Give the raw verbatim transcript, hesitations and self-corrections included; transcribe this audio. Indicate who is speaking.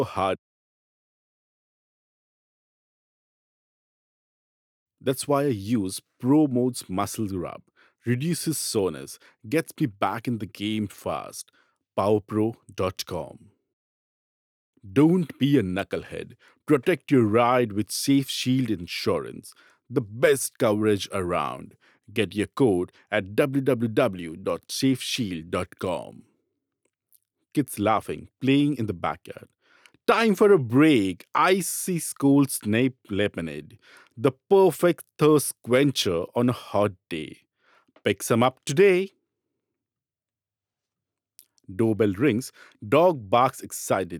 Speaker 1: hard. That's why I use Pro Mode's muscle rub. Reduces soreness, gets me back in the game fast. power pro dot com. Don't be a knucklehead. Protect your ride with Safe Shield Insurance, the best coverage around. Get your code at w w w dot safe shield dot com. Kids laughing, playing in the backyard. Time for a break. Icy cold Snape lemonade, the perfect thirst quencher on a hot day. Pick some up today. Doorbell rings. Dog barks excitedly.